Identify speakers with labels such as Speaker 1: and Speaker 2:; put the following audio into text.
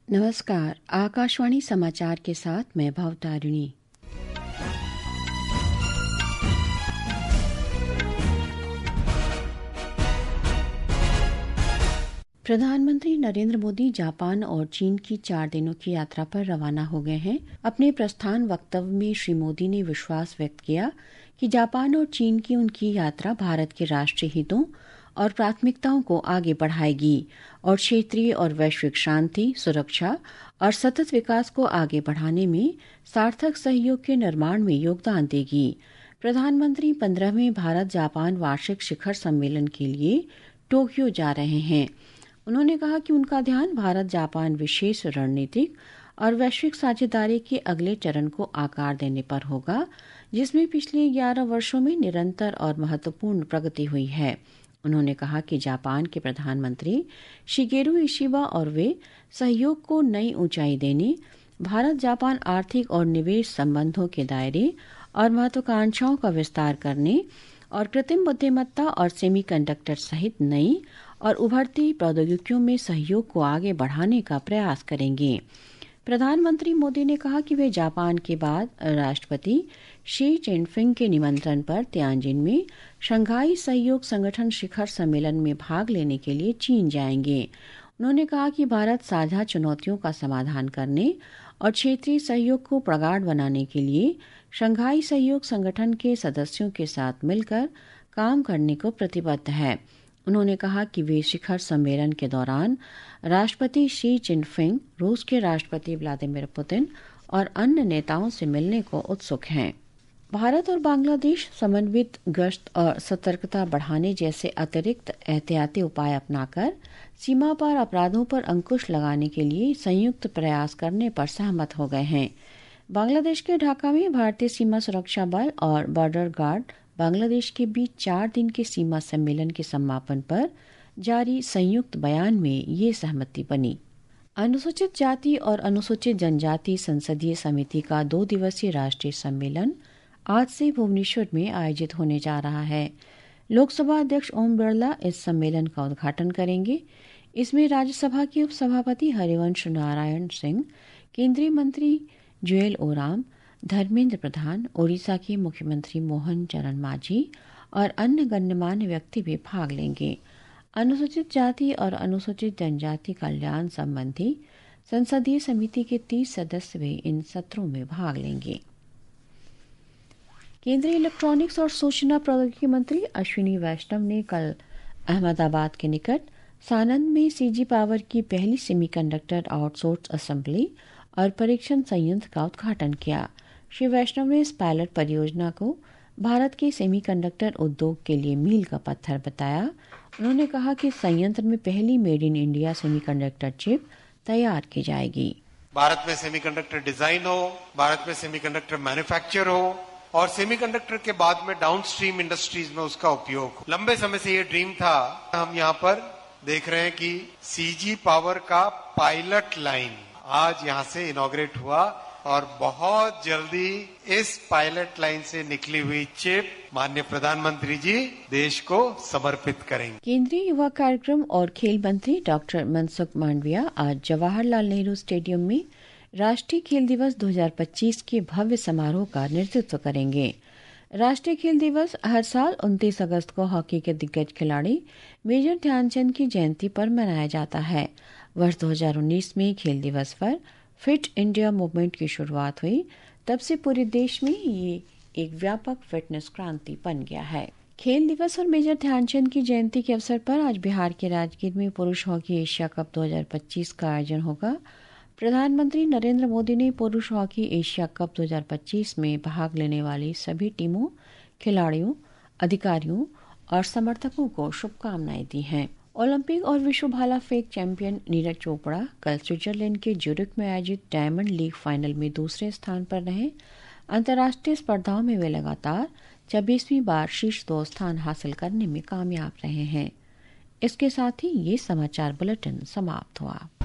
Speaker 1: नमस्कार, आकाशवाणी समाचार के साथ मैं भवतारिणी। प्रधानमंत्री नरेंद्र मोदी जापान और चीन की 4 दिनों की यात्रा पर रवाना हो गए हैं। अपने प्रस्थान वक्तव्य में श्री मोदी ने विश्वास व्यक्त किया कि जापान और चीन की उनकी यात्रा भारत के राष्ट्रीय हितों और प्राथमिकताओं को आगे बढ़ाएगी और क्षेत्रीय और वैश्विक शांति, सुरक्षा और सतत विकास को आगे बढ़ाने में सार्थक सहयोग के निर्माण में योगदान देगी। प्रधानमंत्री 15वें भारत जापान वार्षिक शिखर सम्मेलन के लिए टोक्यो जा रहे हैं। उन्होंने कहा कि उनका ध्यान भारत जापान विशेष रणनीतिक और वैश्विक साझेदारी के अगले चरण को आकार देने पर होगा, जिसमें पिछले 11 वर्षों में निरंतर और महत्वपूर्ण प्रगति हुई है। उन्होंने कहा कि जापान के प्रधानमंत्री शिगेरू इशिबा और वे सहयोग को नई ऊंचाई देने, भारत जापान आर्थिक और निवेश संबंधों के दायरे और महत्वाकांक्षाओं का विस्तार करने और कृत्रिम बुद्धिमत्ता और सेमीकंडक्टर सहित नई और उभरती प्रौद्योगिकियों में सहयोग को आगे बढ़ाने का प्रयास करेंगे। प्रधानमंत्री मोदी ने कहा कि वे जापान के बाद राष्ट्रपति शी जिनपिंग के निमंत्रण पर तियानजिन में शंघाई सहयोग संगठन शिखर सम्मेलन में भाग लेने के लिए चीन जाएंगे। उन्होंने कहा कि भारत साझा चुनौतियों का समाधान करने और क्षेत्रीय सहयोग को प्रगाढ़ बनाने के लिए शंघाई सहयोग संगठन के सदस्यों के साथ मिलकर काम करने को प्रतिबद्ध है। उन्होंने कहा कि वे शिखर सम्मेलन के दौरान राष्ट्रपति शी जिनपिंग, रूस के राष्ट्रपति व्लादिमीर पुतिन और अन्य नेताओं से मिलने को उत्सुक हैं। भारत और बांग्लादेश समन्वित गश्त और सतर्कता बढ़ाने जैसे अतिरिक्त एहतियाती उपाय अपनाकर सीमा पार अपराधों पर अंकुश लगाने के लिए संयुक्त प्रयास करने पर सहमत हो गए हैं। बांग्लादेश के ढाका में भारतीय सीमा सुरक्षा बल और बॉर्डर गार्ड बांग्लादेश के बीच 4 दिन के सीमा सम्मेलन के समापन पर जारी संयुक्त बयान में ये सहमति बनी। अनुसूचित जाति और अनुसूचित जनजाति संसदीय समिति का 2 दिवसीय राष्ट्रीय सम्मेलन आज से भुवनेश्वर में आयोजित होने जा रहा है। लोकसभा अध्यक्ष ओम बिरला इस सम्मेलन का उद्घाटन करेंगे। इसमें राज्यसभा के उपसभापति हरिवंश नारायण सिंह, केंद्रीय मंत्री जुएल ओराम, धर्मेंद्र प्रधान, ओडिशा के मुख्यमंत्री मोहन चरण मांझी और अन्य गण्यमान्य व्यक्ति भी भाग लेंगे। अनुसूचित जाति और अनुसूचित जनजाति कल्याण संबंधी संसदीय समिति के 30 सदस्य भी इन सत्रों में भाग लेंगे। केंद्रीय इलेक्ट्रॉनिक्स और सूचना प्रौद्योगिकी मंत्री अश्विनी वैष्णव ने कल अहमदाबाद के निकट सानंद में सीजी पावर की पहली सेमीकंडक्टर आउटसोर्स असेंबली और परीक्षण संयंत्र का उद्घाटन किया। श्री वैष्णव ने इस पायलट परियोजना को भारत के सेमीकंडक्टर उद्योग के लिए मील का पत्थर बताया। उन्होंने कहा कि संयंत्र में पहली made in India semiconductor chip तैयार की जाएगी।
Speaker 2: भारत में सेमीकंडक्टर डिजाइन हो, भारत में सेमीकंडक्टर मैन्युफैक्चर हो और सेमीकंडक्टर के बाद में डाउनस्ट्रीम इंडस्ट्रीज में उसका उपयोग हो। लंबे समय से ये ड्रीम था। हम यहाँ पर देख रहे हैं कि सीजी पावर का पायलट लाइन आज यहाँ से इनॉग्रेट हुआ और बहुत जल्दी इस पायलट लाइन से निकली हुई चिप माननीय प्रधानमंत्री जी देश को समर्पित करेंगे।
Speaker 1: केंद्रीय युवा कार्यक्रम और खेल मंत्री डॉक्टर मनसुख मांडविया आज जवाहरलाल नेहरू स्टेडियम में राष्ट्रीय खेल दिवस 2025 के भव्य समारोह का नेतृत्व करेंगे। राष्ट्रीय खेल दिवस हर साल 29 अगस्त को हॉकी के दिग्गज खिलाड़ी मेजर ध्यानचंद की जयंती पर मनाया जाता है। वर्ष 2019 में खेल दिवस पर फिट इंडिया मूवमेंट की शुरुआत हुई। तब से पूरे देश में ये एक व्यापक फिटनेस क्रांति बन गया है। खेल दिवस और मेजर ध्यानचंद की जयंती के अवसर पर आज बिहार के राजगीर में पुरुष हॉकी एशिया कप 2025 का आयोजन होगा। प्रधानमंत्री नरेंद्र मोदी ने पुरुष हॉकी एशिया कप 2025 में भाग लेने वाली सभी टीमों, खिलाड़ियों, अधिकारियों और समर्थकों को शुभकामनाएं दी हैं। ओलंपिक और विश्व भाला फेंक चैंपियन नीरज चोपड़ा कल स्विट्जरलैंड के ज्यूरिख में आयोजित डायमंड लीग फाइनल में दूसरे स्थान पर रहे। अंतर्राष्ट्रीय स्पर्धाओं में वे लगातार 26वीं बार शीर्ष 2 स्थान हासिल करने में कामयाब रहे हैं। इसके साथ ही ये समाचार बुलेटिन समाप्त हुआ।